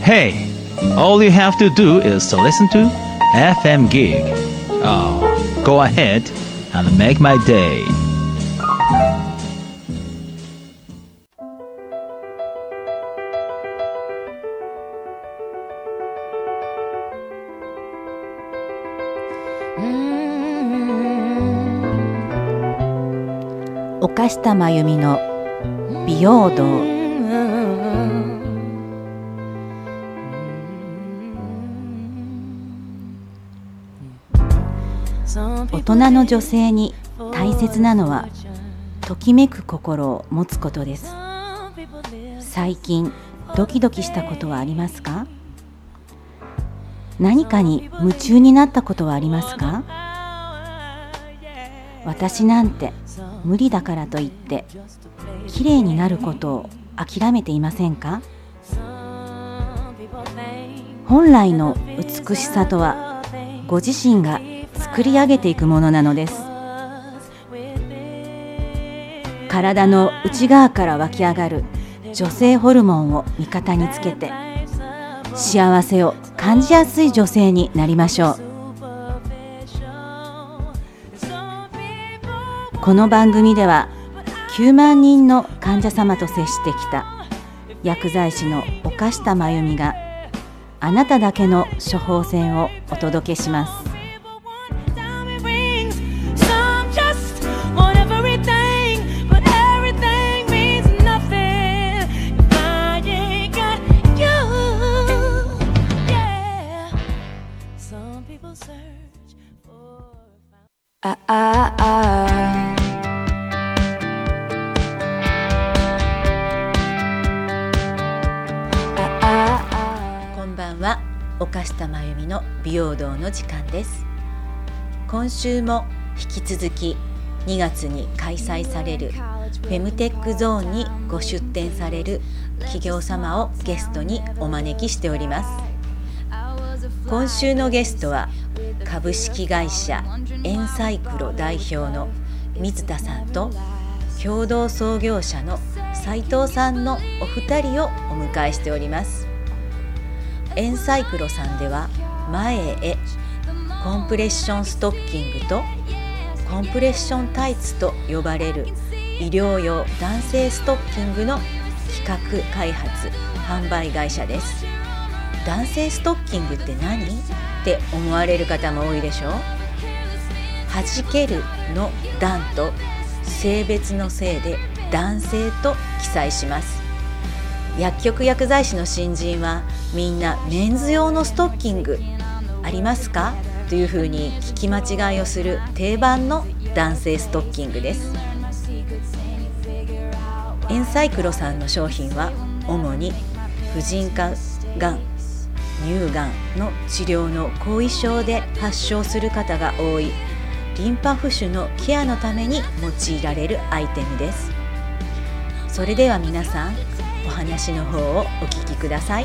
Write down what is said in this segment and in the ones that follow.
Hey, all you have to do is to listen to FM Gig. Oh, go ahead and make my day. 岡下真由美の美容道。大人の女性に大切なのはときめく心を持つことです。最近ドキドキしたことはありますか？何かに夢中になったことはありますか？私なんて無理だからといって綺麗になることを諦めていませんか？本来の美しさとはご自身が作り上げていくものなのです。体の内側から湧き上がる女性ホルモンを味方につけて幸せを感じやすい女性になりましょう。この番組では9万人の患者様と接してきた薬剤師の岡下真由美があなただけの処方箋をお届けします。こんばんは、岡下真由美の美容道の時間です。今週も引き続き2月に開催されるフェムテックゾーンにご出展される企業様をゲストにお招きしております。今週のゲストは株式会社エンサイクロ代表の水田さんと共同創業者の斉藤さんのお二人をお迎えしております。エンサイクロさんでは前へコンプレッションストッキングとコンプレッションタイツと呼ばれる医療用男性ストッキングの企画開発販売会社です。男性ストッキングって何？って思われる方も多いでしょう。弾けるの男と性別の性で男性と記載します。薬局薬剤師の新人はみんなメンズ用のストッキングありますかというふうに聞き間違いをする定番の男性ストッキングです。エンサイクロさんの商品は主に婦人科がん、乳がんの治療の後遺症で発症する方が多いリンパ浮腫のケアのために用いられるアイテムです。それでは皆さん、お話の方をお聞きください。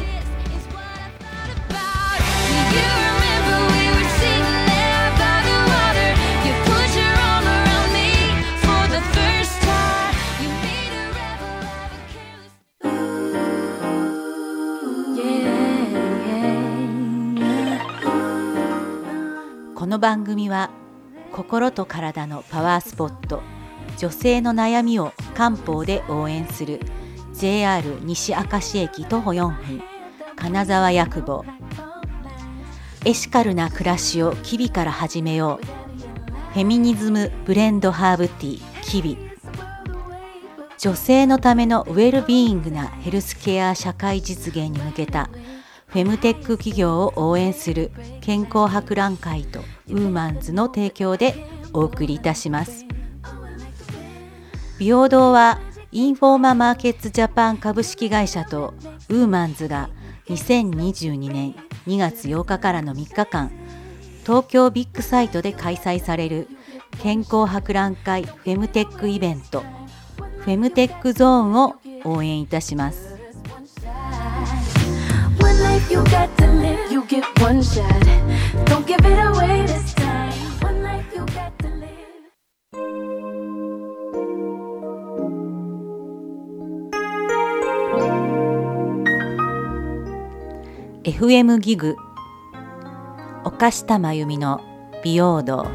この番組は心と体のパワースポット、女性の悩みを漢方で応援する JR 西明石駅徒歩4分金沢薬房、エシカルな暮らしをキビから始めよう、フェミニズムブレンドハーブティーキビ、女性のためのウェルビーイングなヘルスケア社会実現に向けたフェムテック企業を応援する健康博覧会とウーマンズの提供でお送りいたします。美容堂はインフォーママーケッツジャパン株式会社とウーマンズが2022年2月8日からの3日間、東京ビッグサイトで開催される健康博覧会フェムテックイベント、フェムテックゾーンを応援いたします。You got to live, you get one shot. Don't give it away this time. One life you got to live. FM ギグ岡下真由美の美容道。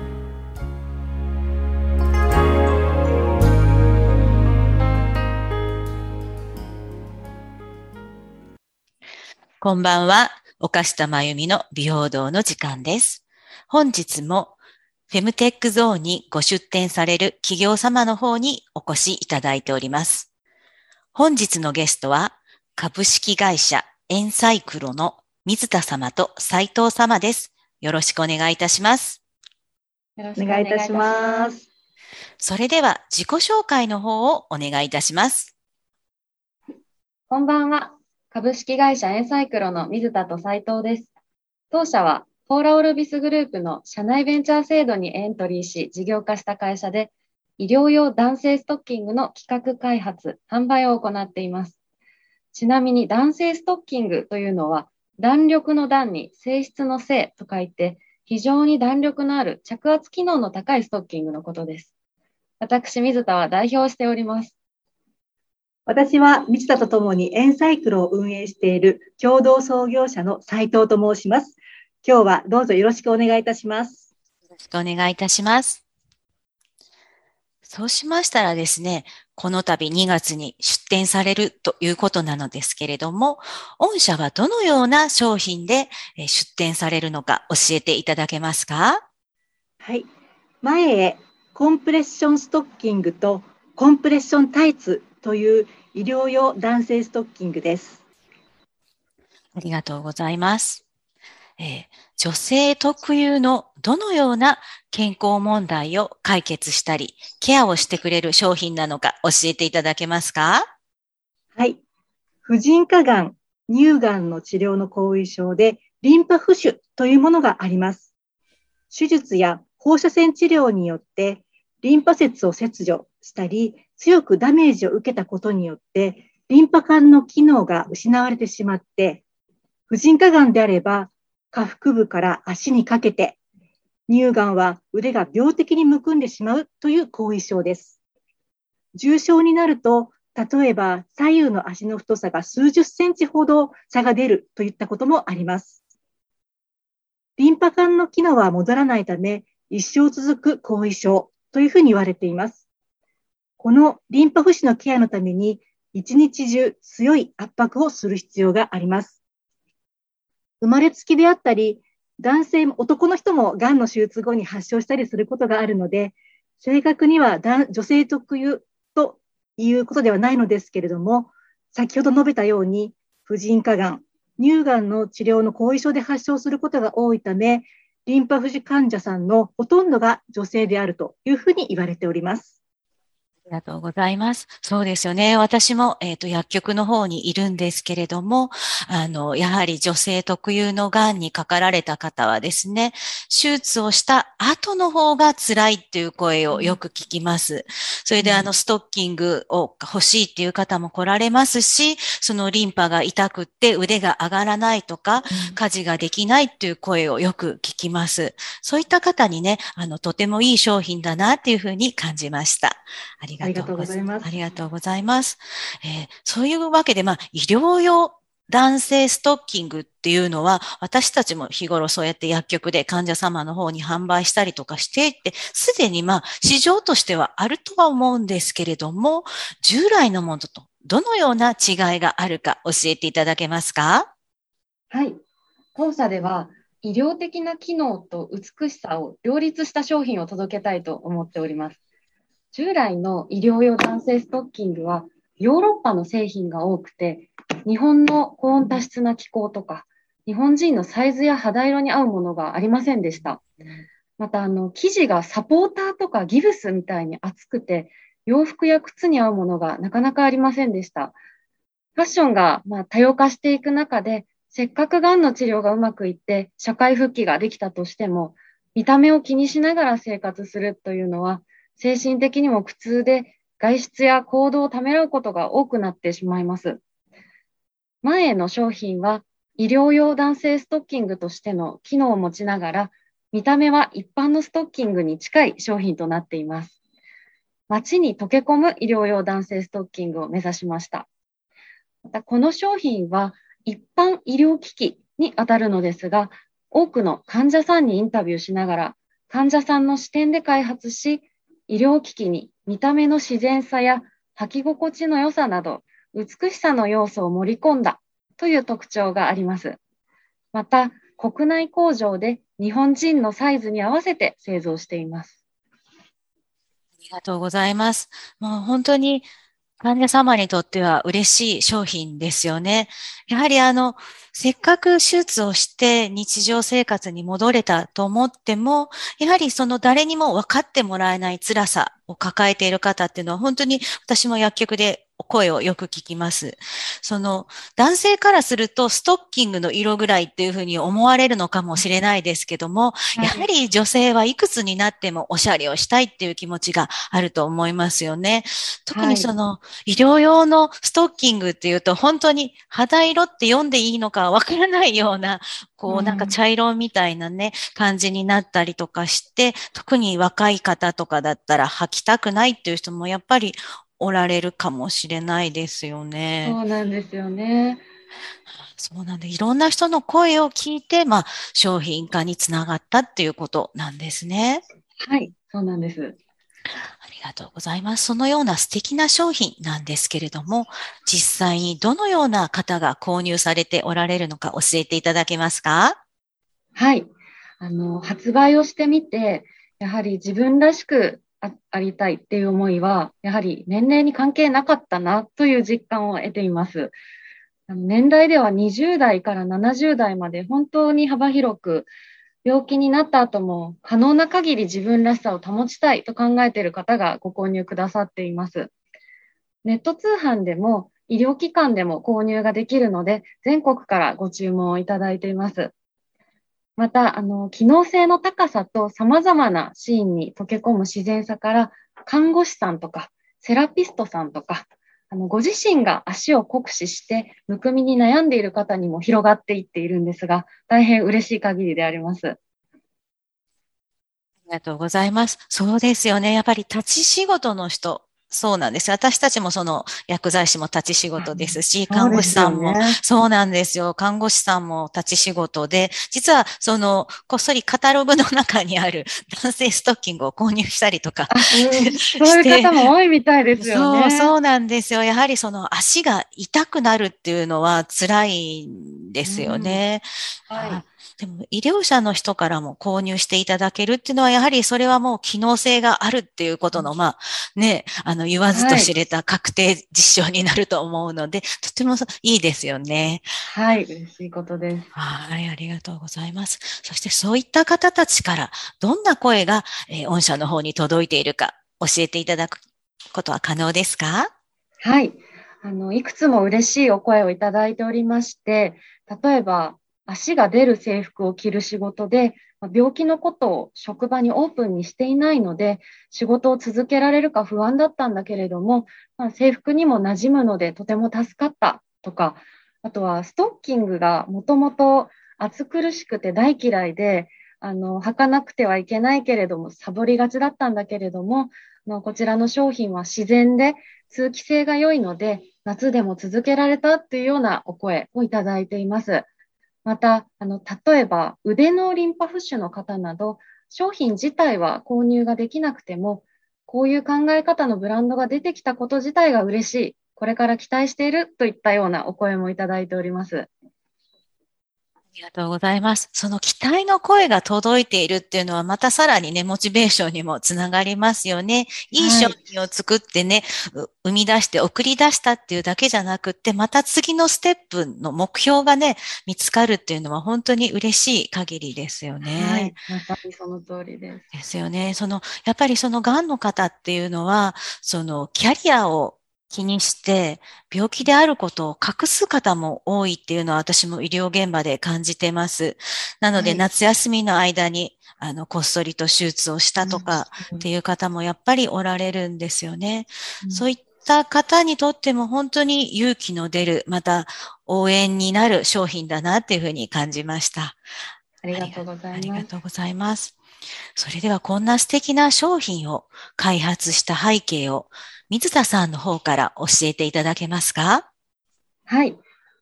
こんばんは、岡下真由美の美容道の時間です。本日もフェムテックゾーンにご出展される企業様の方にお越しいただいております。本日のゲストは株式会社エンサイクロの水田様と斉藤様です。よろしくお願いいたします。 よろしくお願いいたします。 それでは自己紹介の方をお願いいたします。 こんばんは。株式会社エンサイクロの水田と斉藤です。当社はポーラオルビスグループの社内ベンチャー制度にエントリーし事業化した会社で、医療用男性ストッキングの企画開発、販売を行っています。ちなみに男性ストッキングというのは、弾力の弾に性質の性と書いて、非常に弾力のある着圧機能の高いストッキングのことです。私、水田は代表しております。 私は水田とともにエンサイクロを運営している共同創業者の斉藤と申します。今日はどうぞよろしくお願いいたします。 よろしくお願いいたします。そうしましたらですね、この度2月に出展されるということなのですけれども、御社はどのような商品で出展されるのか教えていただけますか？ はい。前へコンプレッションストッキングとコンプレッションタイツという医療用男性ストッキングです。 ありがとうございます。女性特有のどのような健康問題を解決したり、ケアをしてくれる商品なのか教えていただけますか？ はい。婦人科がん、乳がんの治療の後遺症でリンパ浮腫というものがあります。手術や放射線治療によってリンパ節を切除したり、強くダメージを受けたことによってリンパ管の機能が失われてしまって、婦人科がんであれば下腹部から足にかけて、乳がんは腕が病的にむくんでしまうという後遺症です。重症になると、例えば左右の足の太さが数十センチほど差が出るといったこともあります。リンパ管の機能は戻らないため、一生続く後遺症というふうに言われています。このリンパ浮腫のケアのために、一日中強い圧迫をする必要があります。生まれつきであったり、男の人もがんの手術後に発症したりすることがあるので、正確には女性特有ということではないのですけれども、先ほど述べたように、婦人科がん、乳がんの治療の後遺症で発症することが多いため、リンパ浮腫患者さんのほとんどが女性であるというふうに言われております。 ありがとうございます。そうですよね。私も、薬局の方にいるんですけれども、やはり女性特有のがんにかかられた方はですね、手術をした後の方が辛いっていう声をよく聞きます。それでストッキングを欲しいっていう方も来られますし、そのリンパが痛くって腕が上がらないとか、家事ができないっていう声をよく聞きます。そういった方にね、とてもいい商品だなっていうふうに感じました。ありがとうございます。ありがとうございます。そういうわけで、医療用男性ストッキングっていうのは、私たちも日頃そうやって薬局で患者様の方に販売したりとかしていて、すでに市場としてはあるとは思うんですけれども、従来のものとどのような違いがあるか教えていただけますか？ はい。当社では医療的な機能と美しさを両立した商品を届けたいと思っております。従来の医療用男性ストッキングはヨーロッパの製品が多くて、日本の高温多湿な気候とか、日本人のサイズや肌色に合うものがありませんでした。また、生地がサポーターとかギブスみたいに厚くて、洋服や靴に合うものがなかなかありませんでした。ファッションが多様化していく中で、せっかくがんの治療がうまくいって社会復帰ができたとしても、見た目を気にしながら生活するというのは、精神的にも苦痛で外出や行動をためらうことが多くなってしまいます。前の商品は医療用男性ストッキングとしての機能を持ちながら、見た目は一般のストッキングに近い商品となっています。街に溶け込む医療用男性ストッキングを目指しました。またこの商品は一般医療機器に当たるのですが、多くの患者さんにインタビューしながら、患者さんの視点で開発し、医療機器に見た目の自然さや履き心地の良さなど、美しさの要素を盛り込んだという特徴があります。また、国内工場で日本人のサイズに合わせて製造しています。 ありがとうございます。もう本当に患者様にとっては嬉しい商品ですよね。やはりせっかく手術をして日常生活に戻れたと思っても、やはりその誰にも分かってもらえない辛さを抱えている方っていうのは本当に私も薬局で声をよく聞きます。男性からするとストッキングの色ぐらいっていうふうに思われるのかもしれないですけども、やはり女性はいくつになってもおしゃれをしたいっていう気持ちがあると思いますよね。特に医療用のストッキングっていうと本当に肌色って読んでいいのかわからないような、なんか茶色みたいなね、感じになったりとかして、特に若い方とかだったら履きたくないっていう人もやっぱりおられるかもしれないですよね。 そうなんですよね。 そうなんで、いろんな人の声を聞いて、商品化につながったっていうことなんですね。 はい、そうなんです。 ありがとうございます。そのような素敵な商品なんですけれども、実際にどのような方が購入されておられるのか教えていただけますか？ はい。発売をしてみて、やはり自分らしくありたいっていう思いは、やはり年齢に関係なかったなという実感を得ています。年代では20代から70代まで本当に幅広く、病気になった後も可能な限り自分らしさを保ちたいと考えている方がご購入くださっています。ネット通販でも医療機関でも購入ができるので、全国からご注文をいただいています。また、機能性の高さと様々なシーンに溶け込む自然さから、看護師さんとか、セラピストさんとか、ご自身が足を酷使して、むくみに悩んでいる方にも広がっていっているんですが、大変嬉しい限りであります。 ありがとうございます。そうですよね。やっぱり立ち仕事の人、そうなんです。私たちも薬剤師も立ち仕事ですし、看護師さんも、そうなんですよ。看護師さんも立ち仕事で、実はこっそりカタログの中にある男性ストッキングを購入したりとかそういう方も多いみたいですよね。 そうなんですよ。やはり足が痛くなるっていうのは辛いんですよね。はい。でも医療者の人からも購入していただけるっていうのは、やはりそれはもう機能性があるっていうことの、言わずと知れた確定実証になると思うので、とてもいいですよね。 はい、嬉しいことです。 はい、ありがとうございます。そしてそういった方たちからどんな声が、御社の方に届いているか教えていただくことは可能ですか？ はい。いくつも嬉しいお声をいただいておりまして、例えば、足が出る制服を着る仕事で、病気のことを職場にオープンにしていないので、仕事を続けられるか不安だったんだけれども、制服にも馴染むのでとても助かったとか、あとはストッキングがもともと暑苦しくて大嫌いで、履かなくてはいけないけれども、サボりがちだったんだけれども、こちらの商品は自然で通気性が良いので、夏でも続けられたというようなお声をいただいています。また、例えば腕のリンパ浮腫の方など、商品自体は購入ができなくても、こういう考え方のブランドが出てきたこと自体が嬉しい、これから期待しているといったようなお声もいただいております。 ありがとうございます。その期待の声が届いているっていうのはまたさらにね、モチベーションにもつながりますよね。いい商品を作ってね、生み出して送り出したっていうだけじゃなくって、また次のステップの目標がね、見つかるっていうのは本当に嬉しい限りですよね。 はい、まさにその通りです。 ですよね。やっぱり癌の方っていうのは、キャリアを気にして病気であることを隠す方も多いっていうのは私も医療現場で感じてます。なので、夏休みの間にこっそりと手術をしたとかっていう方もやっぱりおられるんですよね。そういった方にとっても本当に勇気の出る、また応援になる商品だなっていうふうに感じました。 ありがとうございます。 ありがとうございます。それではこんな素敵な商品を開発した背景を水田さんの方から教えていただけますか？ はい。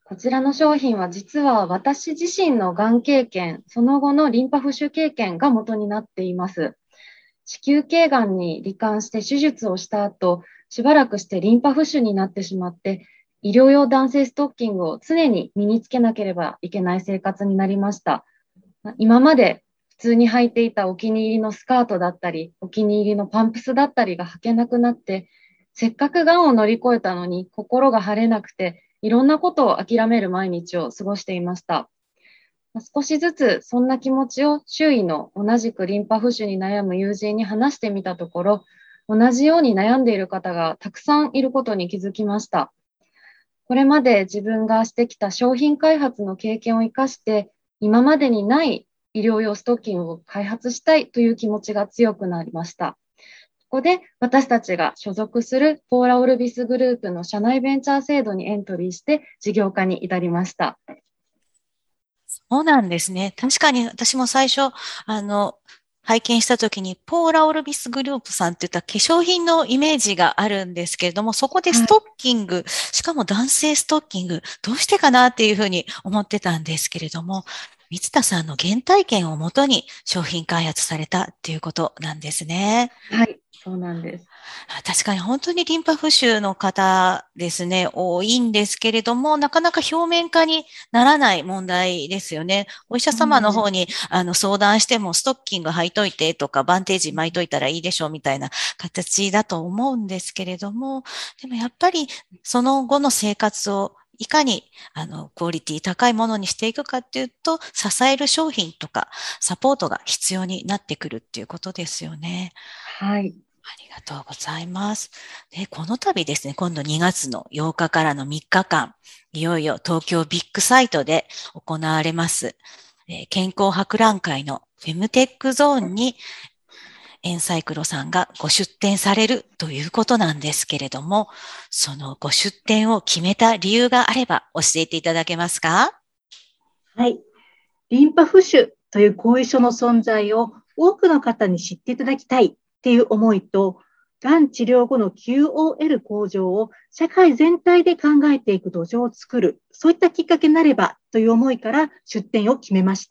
こちらの商品は実は私自身のがん経験、その後のリンパ浮腫経験が元になっています。子宮頸がんに罹患して手術をした後、しばらくしてリンパ浮腫になってしまって、医療用弾性ストッキングを常に身につけなければいけない生活になりました。今まで普通に履いていたお気に入りのスカートだったり、お気に入りのパンプスだったりが履けなくなって、せっかくがんを乗り越えたのに心が晴れなくて、いろんなことを諦める毎日を過ごしていました。少しずつそんな気持ちを周囲の同じくリンパ浮腫に悩む友人に話してみたところ、同じように悩んでいる方がたくさんいることに気づきました。これまで自分がしてきた商品開発の経験を生かして、今までにない医療用ストッキングを開発したいという気持ちが強くなりました。ここで私たちが所属するポーラ・オルビスグループの社内ベンチャー制度にエントリーして事業化に至りました。 そうなんですね。確かに私も最初、拝見したときに、ポーラ・オルビスグループさんっていった化粧品のイメージがあるんですけれども、そこでストッキング、しかも男性ストッキング、どうしてかなっていうふうに思ってたんですけれども、三田さんの原体験をもとに商品開発されたっていうことなんですね。 はい、そうなんです。 確かに本当にリンパ浮腫の方ですね、多いんですけれども、なかなか表面化にならない問題ですよね。お医者様の方に相談しても、ストッキング履いといてとか、バンテージ巻いといたらいいでしょうみたいな形だと思うんですけれども、でもやっぱりその後の生活をいかに、クオリティ高いものにしていくかっていうと、支える商品とか、サポートが必要になってくるっていうことですよね。 はい。 ありがとうございます。で、この度ですね、今度2月の8日からの3日間、いよいよ東京ビッグサイトで行われます、健康博覧会のフェムテックゾーンに、エンサイクロさんがご出展されるということなんですけれども、そのご出展を決めた理由があれば教えていただけますか？ はい。リンパ浮腫という後遺症の存在を多くの方に知っていただきたいっていう思いと、がん治療後の QOL 向上を社会全体で考えていく土壌を作る、そういったきっかけになればという思いから出展を決めました。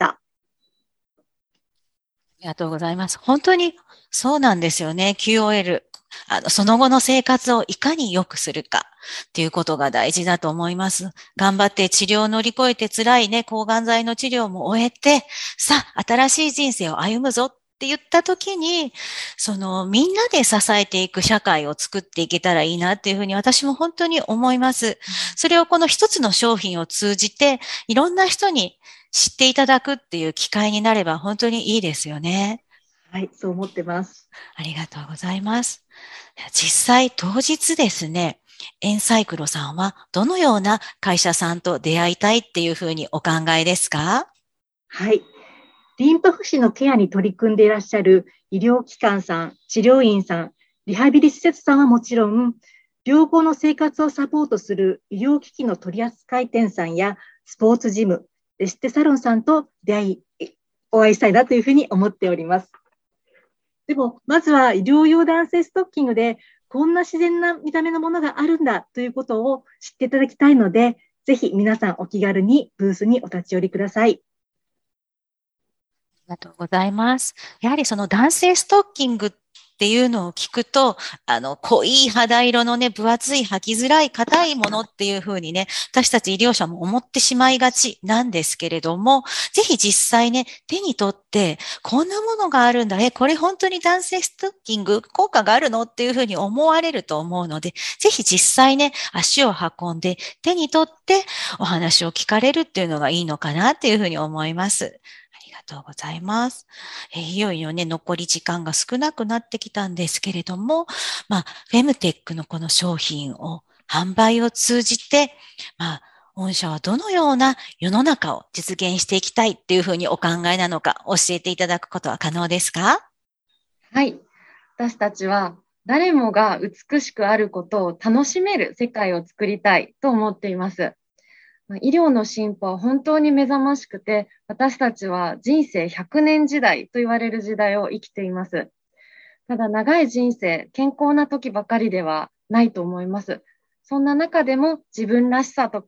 ありがとうございます。本当にそうなんですよね。QOL。その後の生活をいかに良くするかっていうことが大事だと思います。頑張って治療を乗り越えて辛いね、抗がん剤の治療も終えて、さあ、新しい人生を歩むぞって言った時に、みんなで支えていく社会を作っていけたらいいなっていうふうに私も本当に思います。それをこの一つの商品を通じて、いろんな人に知っていただくっていう機会になれば本当にいいですよね。 はい、そう思ってます。 ありがとうございます。実際当日ですね、エンサイクロさんはどのような会社さんと出会いたいっていうふうにお考えですか？ はい。リンパ浮腫のケアに取り組んでいらっしゃる医療機関さん、治療院さん、リハビリ施設さんはもちろん、療後の生活をサポートする医療機器の取扱店さんやスポーツジム、エステサロンさんとお会いしたいなというふうに思っております。でも、まずは医療用男性ストッキングで、こんな自然な見た目のものがあるんだということを知っていただきたいので、ぜひ皆さんお気軽にブースにお立ち寄りください。 ありがとうございます。やはりその男性ストッキングっていうのを聞くと、濃い肌色のね、分厚い履きづらい硬いものっていうふうにね、私たち医療者も思ってしまいがちなんですけれども、ぜひ実際ね、手に取って、こんなものがあるんだ、これ本当に男性ストッキング効果があるのっていうふうに思われると思うので、ぜひ実際ね、足を運んで、手に取ってお話を聞かれるっていうのがいいのかなっていうふうに思います。ありがとうございます。いよいよね、残り時間が少なくなってきたんですけれども、フェムテックのこの商品を販売を通じて、御社はどのような世の中を実現していきたいっていうふうにお考えなのか教えていただくことは可能ですか？ はい。私たちは誰もが美しくあることを楽しめる世界を作りたいと思っています。医療の進歩は本当に目覚ましくて、私たちは人生100年時代と言われる時代を生きています。ただ長い人生、健康な時ばかりではないと思います。そんな中でも自分らしさとか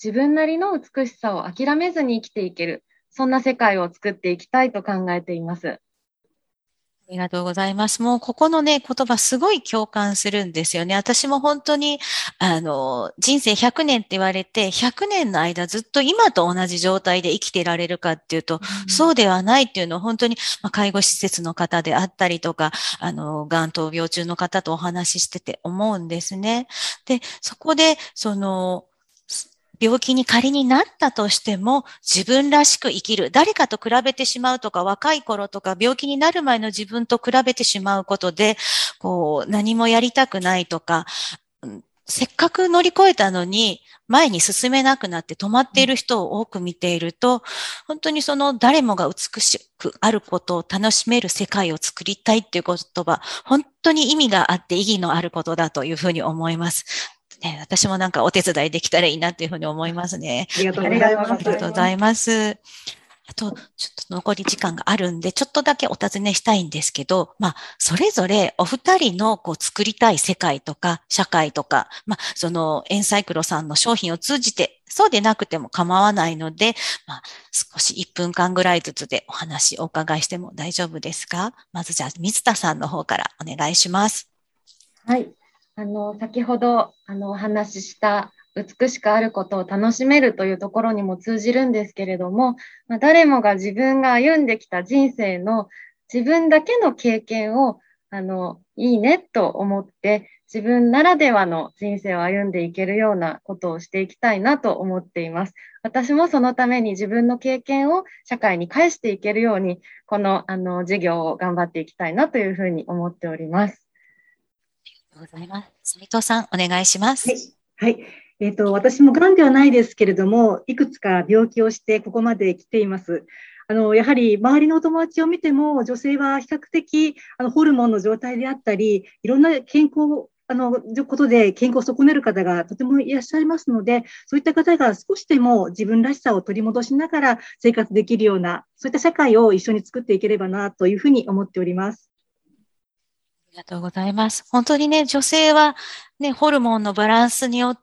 自分なりの美しさを諦めずに生きていける、そんな世界を作っていきたいと考えています。 ありがとうございます。もうここのね、言葉すごい共感するんですよね。私も本当に、人生100年って言われて、100年の間ずっと今と同じ状態で生きてられるかっていうと、そうではないっていうのを本当に、介護施設の方であったりとか、がん闘病中の方とお話ししてて思うんですね。で、そこで、病気に仮になったとしても自分らしく生きる。誰かと比べてしまうとか、若い頃とか病気になる前の自分と比べてしまうことで、何もやりたくないとか、せっかく乗り越えたのに前に進めなくなって止まっている人を多く見ていると、本当に誰もが美しくあることを楽しめる世界を作りたいっていう言葉、本当に意味があって意義のあることだというふうに思います。ね、私もなんかお手伝いできたらいいなというふうに思いますね。 ありがとうございます。 ありがとうございます。あと、ちょっと残り時間があるんで、ちょっとだけお尋ねしたいんですけど、それぞれお二人の作りたい世界とか、社会とか、エンサイクロさんの商品を通じて、そうでなくても構わないので、少し1分間ぐらいずつでお話お伺いしても大丈夫ですか？まずじゃあ、水田さんの方からお願いします。 はい。先ほど、お話しした美しくあることを楽しめるというところにも通じるんですけれども、誰もが自分が歩んできた人生の自分だけの経験を、いいねと思って、自分ならではの人生を歩んでいけるようなことをしていきたいなと思っています。私もそのために自分の経験を社会に返していけるように、この、事業を頑張っていきたいなというふうに思っております。 ありがとうございます。斉藤さん、お願いします。 はい。私も癌ではないですけれども、いくつか病気をしてここまで来ています。やはり周りのお友達を見ても、女性は比較的ホルモンの状態であったり、いろんな健康、ことで健康を損ねる方がとてもいらっしゃいますので、そういった方が少しでも自分らしさを取り戻しながら生活できるような、そういった社会を一緒に作っていければなというふうに思っております。 ありがとうございます。本当にね、女性はね、ホルモンのバランスによって、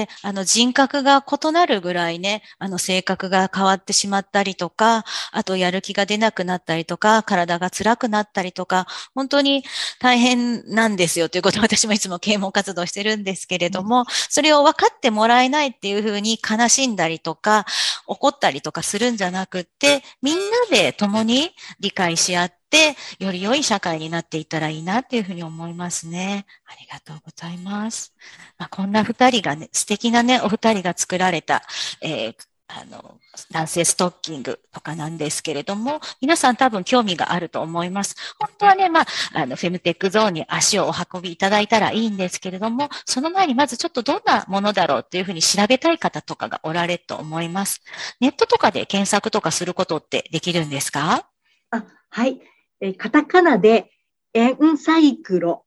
人格が異なるぐらいね、性格が変わってしまったりとか、あとやる気が出なくなったりとか、体が辛くなったりとか、本当に大変なんですよということを私もいつも啓蒙活動してるんですけれども、それを分かってもらえないっていうふうに悲しんだりとか、怒ったりとかするんじゃなくって、みんなで共に理解し合って、より良い社会になっていったらいいなっていうふうに思いますね。ありがとうございます。こんな二人がね、素敵なね、お二人が作られた、男性ストッキングとかなんですけれども、皆さん多分興味があると思います。本当はね、フェムテックゾーンに足をお運びいただいたらいいんですけれども、その前にまずちょっとどんなものだろうっていうふうに調べたい方とかがおられると思います。ネットとかで検索とかすることってできるんですか？ はい。カタカナで、エンサイクロ、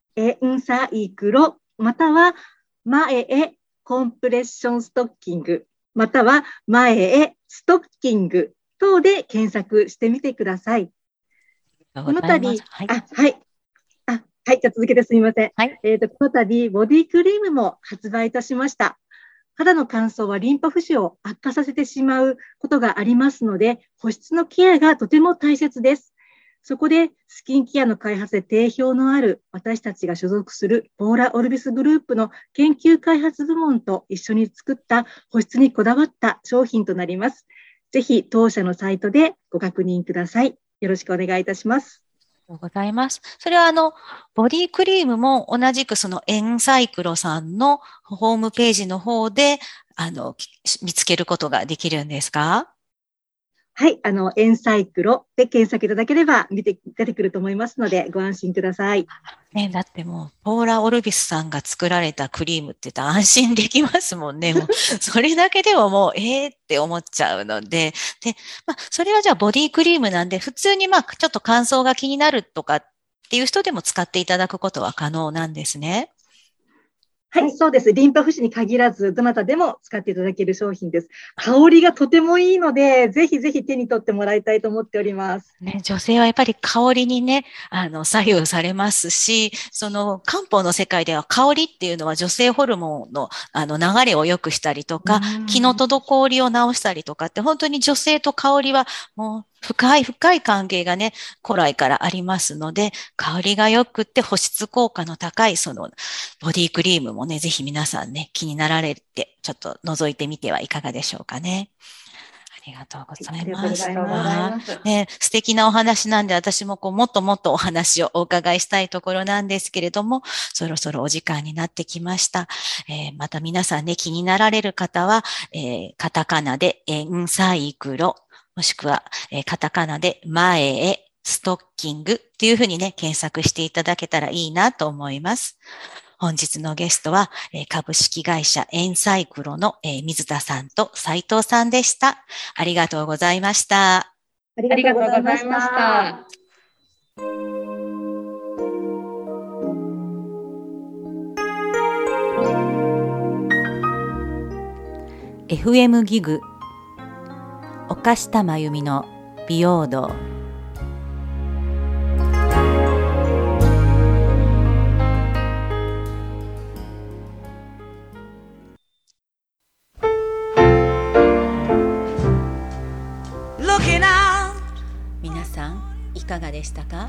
または、前へコンプレッションストッキング、または前へストッキング等で検索してみてください。この度、はい。はい。じゃあ続けてすみません。はい。この度、ボディクリームも発売いたしました。肌の乾燥はリンパ浮腫を悪化させてしまうことがありますので、保湿のケアがとても大切です。そこでスキンケアの開発で定評のある私たちが所属するポーラ・オルビスグループの研究開発部門と一緒に作った保湿にこだわった商品となります。ぜひ当社のサイトでご確認ください。よろしくお願いいたします。 ありがとうございます。それはボディクリームも同じくエンサイクロさんのホームページの方で、見つけることができるんですか？ はい、エンサイクロで検索いただければ出てくると思いますので、ご安心ください。 ね、だってもう、ポーラ・オルビスさんが作られたクリームって言ったら安心できますもんね。もう、それだけでももう、って思っちゃうので。で、それはじゃあボディクリームなんで、普通にちょっと乾燥が気になるとかっていう人でも使っていただくことは可能なんですね。 はい、そうです。リンパ浮腫に限らず、どなたでも使っていただける商品です。香りがとてもいいので、ぜひぜひ手に取ってもらいたいと思っております。 ね、女性はやっぱり香りにね、左右されますし、その漢方の世界では香りっていうのは女性ホルモンの、流れを良くしたりとか、気の滞りを治したりとかって、本当に女性と香りはもう深い深い関係がね、古来からありますので、香りが良くって保湿効果の高い、その、ボディクリームもね、ぜひ皆さんね、気になられて、ちょっと覗いてみてはいかがでしょうかね。ありがとうございます。ね、素敵なお話なんで、私ももっともっとお話をお伺いしたいところなんですけれども、そろそろお時間になってきました。また皆さんね、気になられる方は、カタカナでエンサイクロ、もしくは、カタカナで前へストッキングっていうふうにね、検索していただけたらいいなと思います。本日のゲストは、株式会社エンサイクロの、水田さんと斉藤さんでした。ありがとうございました。 ありがとうございました。 FM ギグ岡下真由美の美容道。皆さんいかがでしたか？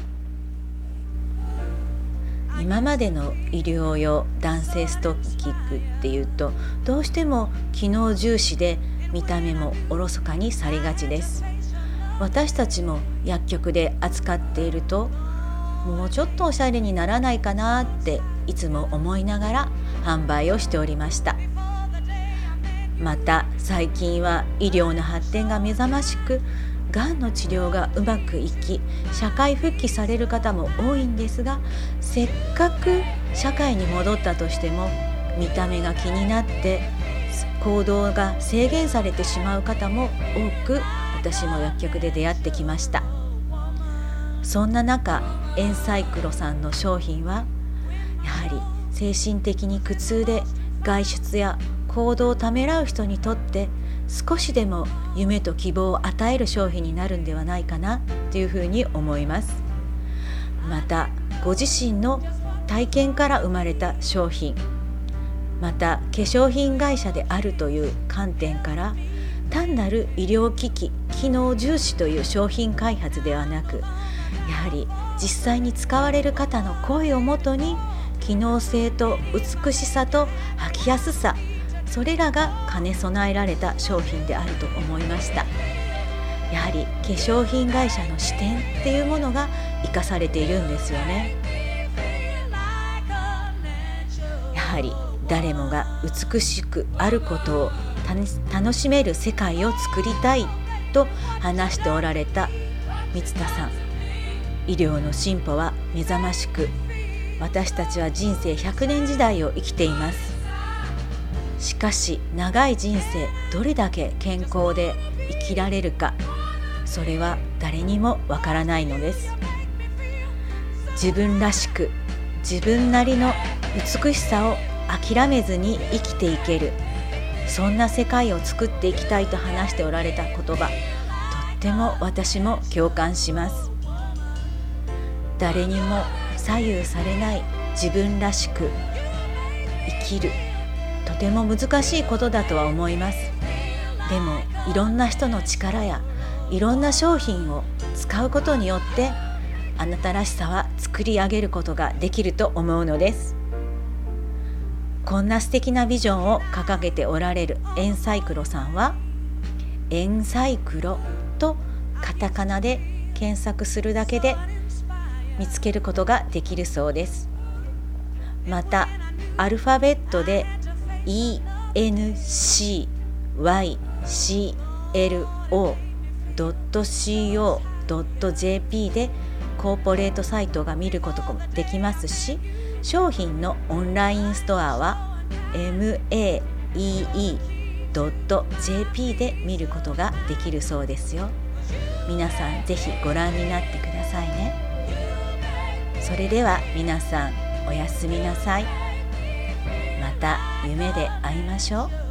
今までの医療用男性ストッキングっていうと、どうしても機能重視で見た目もおろそかにされがちです。私たちも薬局で扱っていると、もうちょっとおしゃれにならないかなっていつも思いながら販売をしておりました。また最近は医療の発展が目覚ましく、がんの治療がうまくいき、社会復帰される方も多いんですが、せっかく社会に戻ったとしても、見た目が気になって行動が制限されてしまう方も多く、私も薬局で出会ってきました。そんな中、エンサイクロさんの商品はやはり精神的に苦痛で外出や行動をためらう人にとって少しでも夢と希望を与える商品になるんではないかなというふうに思います。またご自身の体験から生まれた商品、また化粧品会社であるという観点から、単なる医療機器機能重視という商品開発ではなく、やはり実際に使われる方の声をもとに、機能性と美しさと履きやすさ、それらが兼ね備えられた商品であると思いました。やはり化粧品会社の視点っていうものが生かされているんですよね。やはり誰もが美しくあることを楽しめる世界を作りたいと話しておられた三田さん。医療の進歩は目覚ましく、私たちは人生100年時代を生きています。しかし長い人生、どれだけ健康で生きられるか、それは誰にもわからないのです。自分らしく、自分なりの美しさを諦めずに生きていける、そんな世界を作っていきたいと話しておられた言葉、とっても私も共感します。誰にも左右されない自分らしく生きる、とても難しいことだとは思います。でもいろんな人の力やいろんな商品を使うことによって、あなたらしさは作り上げることができると思うのです。こんな素敵なビジョンを掲げておられるエンサイクロさんは、エンサイクロとカタカナで検索するだけで見つけることができるそうです。またアルファベットで ENCYCLO.co.jp でコーポレートサイトが見ることもできますし、商品のオンラインストアは MAEE.jp で見ることができるそうですよ。皆さんぜひご覧になってくださいね。それでは皆さんおやすみなさい。また夢で会いましょう。